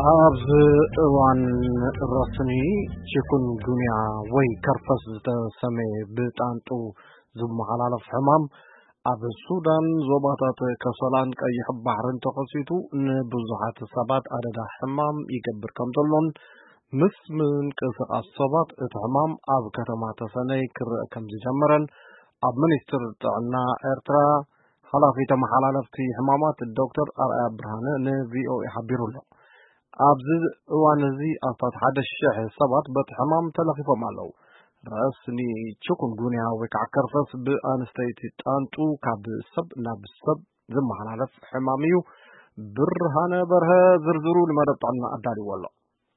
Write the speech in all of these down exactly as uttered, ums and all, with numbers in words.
ኣብዚ እዋን ረስኒ ቺኩንጉንያ ወይ ከርፈስ ዝተሰመየ ብጣንጡ ዝመሓላለፍ ሕማም ኣብ ሱዳን ዞባታት ከሰላን ቀይሕ ባሕርን ተኸሲቱ ንብዙሓት ሰባት ኣደጋ ሕማም ይገብር ከም ዘሎን ምስ ምንቅስቓስ ሰባት እቲ ሕማም ኣብ ከተማ ተሰነይ ክርአ ከም ዝጀመረን ኣብ ሚኒስትር ጥዕና ኤርትራ ሓላፊ ተመሓላለፍቲ ሕማማት ዶክተር ኣርኣያ ብርሃነ ንቪኦኤ ሓቢሩ ኣሎ። ኣብዚ እዋን እዚ ኣስታት ሓደ ሽሕ ሰባት በቲ ሕማም ተለኺፎም ኣለዉ። ረስኒ ቺኩንጉንያ ወይ ከዓ ከርፈስ ብኣንስተይቲ ጣንጡ ካብ ሰብ ናብ ሰብ ዝመሓላለፍ ሕማም እዩ። ብርሃነ በርሀ ዝርዝሩ ንመደብ ጥዕና ኣዳልይዎ ኣሎ።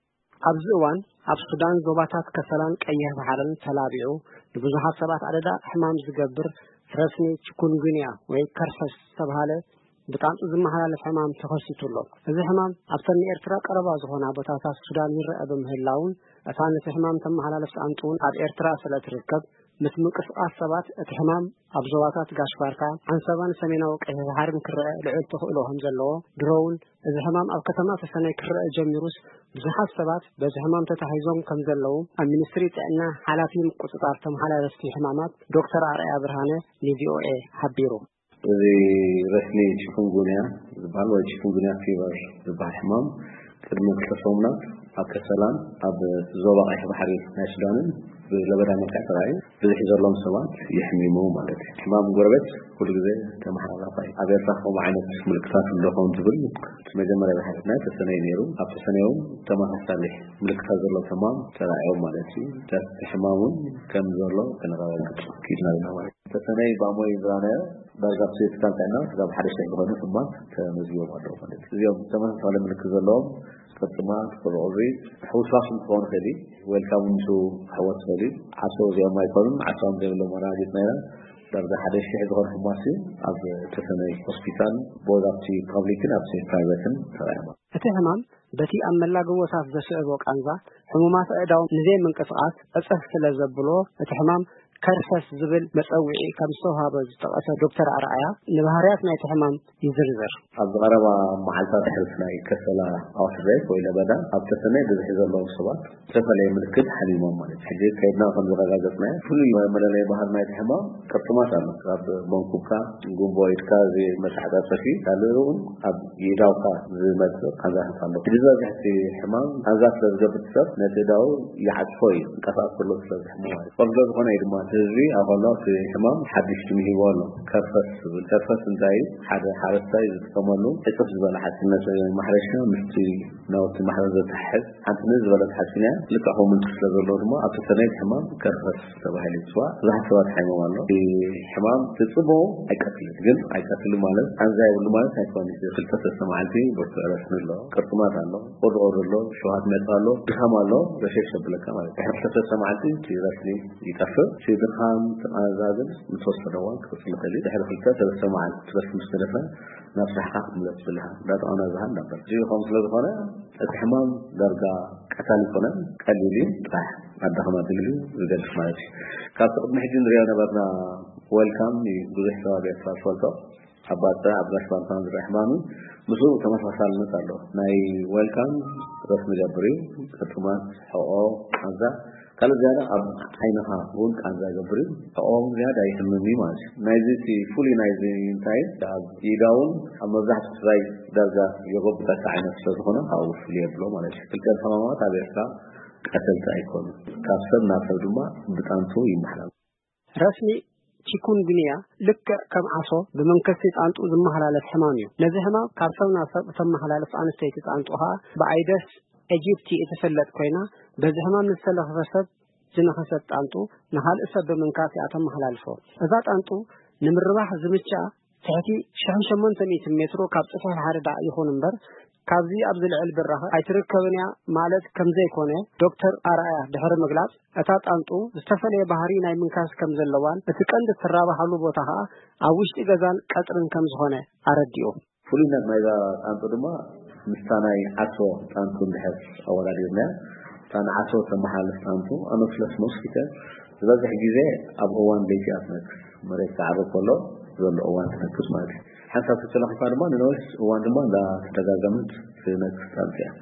ኣብዚ እዋን ኣብ ሱዳን ዞባታት ከሰላን ቀይሕ ባሕርን ተላቢዑ ንብዙሓት ሰባት ኣደጋ ሕማም ዝገብር ረስኒ ቺኩንጉንያ ወይ ከርፈስ ዝተባሃለ ብጣንጡ ዝመሓላለፍ ሕማም ተኸሲቱ ኣሎ። እዚ ሕማም ኣብ ሰሜን ኤርትራ ቀረባ ዝኾና ቦታታት ሱዳን ይርአ ብምህላውን እታ ነቲ ሕማም ተመሓላለፍ ጣንጡ ኣብ ኤርትራ ስለትርከብ ምስ ምንቅስቓስ ሰባት እቲ ሕማም ኣብ ዞባታት ጋሽባርካ ዓንሰባን ሰሜናዊ ቀይሕ ባሕርን ክርአ ልዑል ተኽእሎ ከም ዘለዎ ድሮውን እዚ ሕማም ኣብ ከተማ ተሰነይ ክርአ ጀሚሩስ ብዙሓት ሰባት በዚ ሕማም ተታሒዞም ከም ዘለዉ ኣብ ሚኒስትሪ ጥዕና ሓላፊ ምቁፅጻር ተመሓላለፍቲ ሕማማት ዶክተር ኣርኣያ ብርሃነ ንቪኦኤ ሓቢሩ። እዚ ረስኒ ቺኩንጉንያ ዝበሃል ወይ ቺኩንጉንያ ፊቨር ዝበሃል ሕማም ቅድሚ ክልተ ሰሙናት ኣብ ከሰላን ኣብ ዞባ ቀይሕ ባሕሪ ናይ ሱዳንን ብለበዳ መልክዕ ተራእዩ ብዙሕ ዘለዎም ሰባት ይሕሚሙ ማለት እዩ። ሕማም ጎረቤት ኩሉ ግዜ ተመሓላላፋ እዩ። ኣብ ኤርትራ ከምኡ ዓይነት ምልክታት ኣለዎም ዝብል እቲ መጀመርያ ባሕሪ ናይ ተሰነይ ነይሩ። ኣብ ተሰነዩ ተመሳሳሊ ምልክታት ዘለዎ ሕማም ተራእዮም ማለት እዩ። እቲ ሕማም እውን ከም ዘሎ ከነረጋግፅ ኪድና ኢና ማለት እዩ። ተሰነይ ባሞይ ዝራነየ ዳርጋ ብስቤትካን ጥዕና ካብ ሓደ ሸሕ ዝኾነ ሕማት ተመዝጊቦም ኣለዉ ማለት እዩ። እዚኦም ተመሳሳሊ ምልክት ዘለዎም ቅጥማት ቁርቁሪ ሕውስዋስ እንትኾን ኸዲ ዌልካም ንሱ ሕወት ኸዲ ዓሶ እዚኦም ኣይኮኑን ዓሶም ዘይብሎም ወራጅት ናይና ዳርጋ ሓደ ሽሕ ዝኾነ ሕማስ ኣብ ተሰነይ ሆስፒታል ቦዝ ኣብቲ ፐብሊክን ኣብቲ ፕራይቬትን ተራእዮም። እቲ ሕማም በቲ ኣብ መላገቦታት ዘስዕቦ ቃንዛ ሕሙማት ኣእዳው ንዘይ ምንቅስቓስ ዕፀፍ ስለ ዘብሎ እቲ ሕማም ከርፈስ ዝብል መፀውዒ ከም ዝተዋህበ ዝጠቐሰ ዶክተር ኣርኣያ ንባህርያት ናይቲ ሕማም ይዝርዝር። ኣብ ዝቐረባ መዓልታት ሕልፍ ናይ ከሰላ ኣውትብሬክ ወይ ለበዳ ኣብ ተሰነይ ብዝሒ ዘለዎም ሰባት ዝተፈላለየ ምልክት ሓሊሞም ማለት ሕጂ ከይድና ከም ዝረጋገፅናዮ ፍሉይ መለለይ ባህሪ ናይቲ ሕማም ቅርፅማት ኣሎ። ኣብ መንኩብካ ጉንቦ ኢድካ እዚ መሳዕጣፀፊ ካልእ እውን ኣብ ኢዳውካ ዝመፅእ ቃንዛታት ኣሎ። ሕጂ ዝበዝሕቲ ሕማም ቃንዛ ስለ ዝገብር ሰብ ነቲ ኢዳው ይዓፅፎ እዩ እንቀሳቐስ ከሎ ስለ ዝሕሞ ማለት ቆልዶ ዝኾነ እዩ ድማ ህዝቢ ኣኸሎ እቲ ሕማም ሓድሽ ትምሂቦ ኣሎ። ከርፈስ ዝብል ከርፈስ እንታይ ሓደ ሓረስታይ ዝጥቀመሉ ዕፅፍ ዝበለ ሓፂነት ማሕረሻ ምስቲ ናውቲ ማሕረስ ዘትሕዝ ሓንቲ ዝበለት ሓፂን እያ ልክዕ ከምኡ ምልክት ስለ ዘለዎ ድማ ኣብ ተሰነይ ሕማም ከርፈስ ተባሂሉ ይፅዋዕ። ብዙሓት ሰባት ሓይሞም ኣሎ። እቲ ሕማም ትፅብቑ ኣይቀትልን ግን ኣይቀትልን ማለት ቃንዛ የብሉ ማለት ኣይኮነን። ክልተ ሰለስተ መዓልቲ ብርቱዕ ረስኒ ኣሎ፣ ቅርፅማት ኣሎ፣ ቁርቁር ኣሎ፣ ሸውሃት መፅእ ኣሎ፣ ድኻም ኣሎ፣ ረሸሽ የብለካ ማለት እዩ። ክልተ ሰለስተ መዓልቲ እቲ ረስኒ ይጠፍእ ድኻም ተቃዛዝን ምትወሰነ እዋን ክቅፅል ይኽእል እዩ። ድሕሪ ክልተ ሰለስተ መዓልቲ ትረስኒ ምስ ተደፈ ናብ ስራሕካ ክትምለስ ብልሃ እንዳጠቐና ዝሃል ነበር። እዚ ከምኡ ስለዝኾነ እቲ ሕማም ዳርጋ ቀታሊ ይኮነን ቀሊል እዩ ጥራሕ ኣዳኸማ ድልሉ ዝገልፅ ማለት እዩ። ካብቲ ቅድሚ ሕጂ ንሪኦ ነበርና ዌልካም ብዙሕ ከባቢ ኤርትራ ዝፈልጦ ኣብ ባፅዕ ኣብ ጋሽባርካን ዝርአ ሕማም ምስኡ ተመሳሳልነት ኣሎ። ናይ ዌልካም ረስኒ ገብር እዩ ቅጥማት ሕቆ ቃንዛ ካልእ ዝያዳ ኣብ ዓይንኻ እውን ቃንዛ ይገብር እዩ ሕቆም ዝያዳ ይሕምም እዩ ማለት እዩ። ናይዚ እቲ ፍሉይ ናይዚ እንታይ ኣብ ኢዳ እውን ኣብ መብዛሕትኡ ትግራይ ዳርጋ የጎብጠካ ዓይነት ስለዝኾነ ካብኡ ፍሉይ የብሎ ማለት እዩ። ክልተ ሕማማት ኣብ ኤርትራ ቀተልቲ ኣይኮኑን። ካብ ሰብ ናብ ሰብ ድማ ብጣንቱ ይመሓላለፍ። ረስኒ ቺኩንጉንያ ልክዕ ከም ዓሶ ብመንከስቲ ጣንጡ ዝመሓላለፍ ሕማም እዩ። ነዚ ሕማም ካብ ሰብ ናብ ሰብ እተመሓላለፍ ኣንስተይቲ ጣንጡ ኸኣ ብኣይደስ ኤጂፕቲ እትፍለጥ ኮይና በዚ ሕማም ዝተለኸፈ ሰብ ዝነኸሰት ጣንጡ ንኻልእ ሰብ ብምንካስ እያ ተመሓላልፎ። እዛ ጣንጡ ንምርባሕ ዝምችኣ ትሕቲ ሽሕ ሸሞንተ ሚእቲ ሜትሮ ካብ ፅፍሕ ሓደዳ ይኹን እምበር ካብዚ ኣብ ዝልዕል ብራኸ ኣይትርከብን እያ ማለት ከም ዘይኮነ ዶክተር ኣርኣያ ድሕሪ ምግላፅ እታ ጣንጡ ዝተፈለየ ባህሪ ናይ ምንካስ ከም ዘለዋን እቲ ቀንዲ ትራባሓሉ ቦታ ኸኣ ኣብ ውሽጢ ገዛን ቀፅርን ከም ዝኾነ ኣረዲኡ። ፍሉይነት ናይዛ ጣንጡ ድማ ምስታ ናይ ዓሶ ጣንጡ እንድሕር ኣወዳዲርና እታ ንዓሶ ተመሓላለፍ ጣንጡ ኣኖፍለስ ሞስኪቶ ዝበዝሕ ግዜ ኣብ እዋን ለይቲ እያ ትነክስ መሬት ክዓርብ ከሎ ዘሎ እዋን ትነክስ ማለት እዩ። ሓንሳብ ተለኺፋ ድማ ንነዊሕ እዋን ድማ እንዳተደጋገመት ትነክስ ጣንጡ እያ።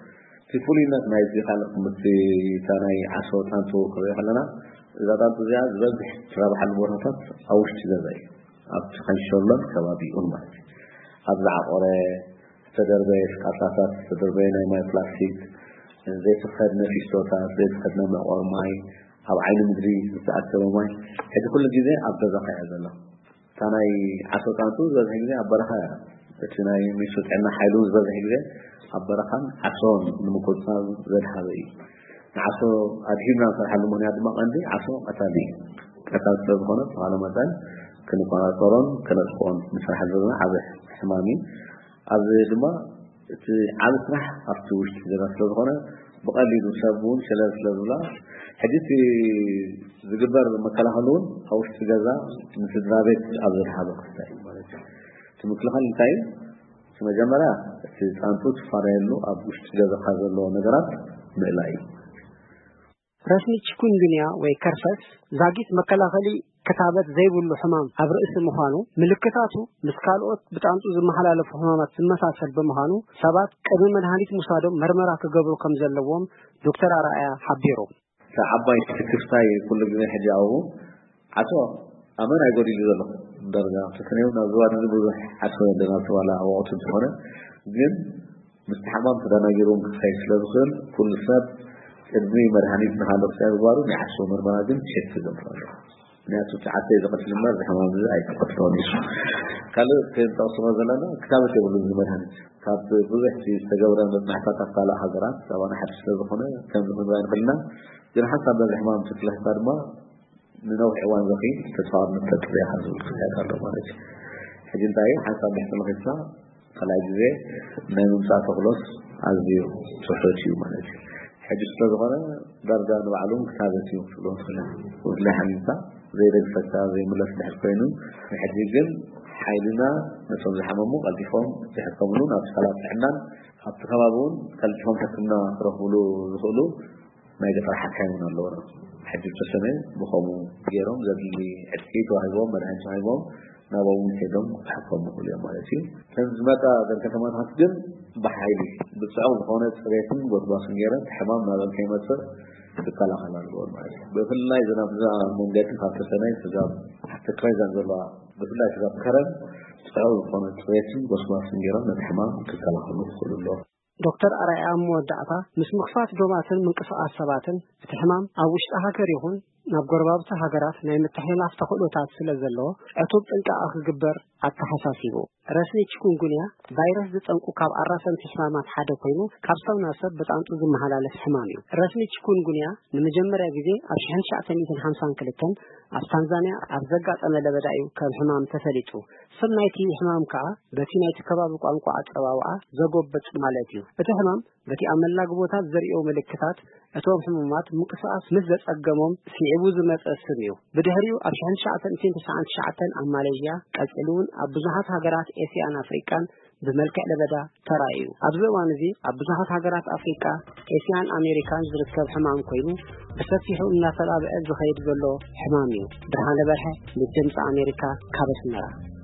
تفولينا ما يزي خلق متي تاناي عشرة تانتو كذا خلنا إذا تانتو زياد بزح ربح المورطات أوش تزاي أبت خنشلون كوابي أمات أبزع قرى تدربيش قطعات تدربينا ما بلاستيك زي تخدنا في صوتات زي تخدنا مع أورماي أو عين مدري تأثر ماي هذا كل جزء أبدا زخي هذا الله تاناي عشرة تانتو زاد هجري أبرها تناي مشوت عنا حيلو زاد هجري أبرخان عصون المقصان زاد حبي عصو أدهينا صار حلو من هذا ما عندي عصو أتالي أتال سلطانة على مثال كن قناة صارون كن أسقون مثل حزبنا عبد حمامي عبد دما عبد صح أفتوش جرا سلطانة بقالي دوسابون شلال سلطلا حديثي زجبر مكلا هنون أوش تجازا مثل ذابت عبد الحبق ساي ثم كل خل تاي ثم جمرة سانتوت فاريلو أبوش تجازا خازلو نجارات ملاي رسمي تكون دنيا ويكرفس زاجيت مكلا خلي كتابات زي بقول حمام عبر اسم مخانو ملكتاتو مسكالوت بتعنتو زي محلال حمامات المسافر بمخانو سبات قبل من هانيت مصادم مرمرة كقبل كم زلوهم دكتور أرأي حبيرو عباي تكفتاي كل جميع حجاؤه عسوا أمر أقول لي ذلك درجة تكنيو نزوات نزوج عسوا عندنا سوالا أو عطن سوالا جن مستحمام تدانا يروم خيس لذخر كل سب تدمي مرهاني بهذا السير بارو نحسو مرمانين شيء في ذلك ناس تعطي إذا قتل المرض حمام ذي أي قتلونيش قالوا كيف تصور زلنا كتابة يقولون مرهاني كتاب بوضح في استجورا من محطة قال حضرات سواء حدث لذخنا كم من بين قلنا جنا حتى بالحمام تطلع فرما من نوع حيوان ذكي تتصاب من تطلع هذا هذا الرماد حجين تاي حتى بيحصل خيسا خلاص جزء من مساعد خلاص عزيو صحتي ومالك حجز تزغرة درجة معلوم كتابتي وفلوس خلا ولا حنيفة زي الفتاة زي ملف الحقينو حجيجن حيلنا نصل الحمامو قلتهم تحكمون أو ثلاث حنان حتى خبابون قلتهم حكمنا رفولو رفولو ما يدفع حكاين من اللورا حجب تسمى بخمو جيرهم زاد اللي عدكيت وحيبهم مرهنش وحيبهم نابوهم كيدهم حكموا كل يوم مالتي كان زماتا ذلك كمان هتجن بحايلي بتصعود خونة ريتين بوضباصن جيرا حمام نابل كيمات فر تقلق على اللور مالتي بفل الله إذا نفذا من جاتي خاطر سنة تجاب حتى كويزان ذو الله بفل الله تجاب كرم تتصعود خونة ريتين بوضباصن جيرا نتحمام تقلق على كل اللور دكتور أرأي مودعتا مش مخفات دوماتن من قصة سباتن اتحمام أو وشتها كريهون نبقر بابتا هاقرات نايم التحليل افتخلو تاتسل الزلو عطوب انت اخي قبر التحساسيبو رسمي تكون قنيا فيروس دي تنقو كاب عرسان تحمامات حدا كوينو كاب سو ناسب بتعنطو زي محلالة حماميو رسمي تكون قنيا نمجمر اقزي ابشحن شعتن يتن حمسان كلتن اب تنزانيا اب زقات انا لبدايو كالحمام تسليتو سمنايتي حمام كعا بتينايتي كبابو قانقو عطواوعا زقوبت مالاتيو اتحمام بتي عمل لاقبوتات زريو ملكتات اتوم حمامات مقصاص مزت اقموم سيعبو زمت اسميو بدهريو ابشحن شعتن يتن تسعان شعتن ام ماليزيا قلقلون ابزحات هاقرات اسيان افريكان بملكة لبدا ترايو ابزوان زي ابزحات هاقرات افريكا اسيان امريكان زركب حمام كوينو بسفيحو الناس الابعاد زخيد بلو حماميو برهان لبرحة للجمس امريكا كابس مرا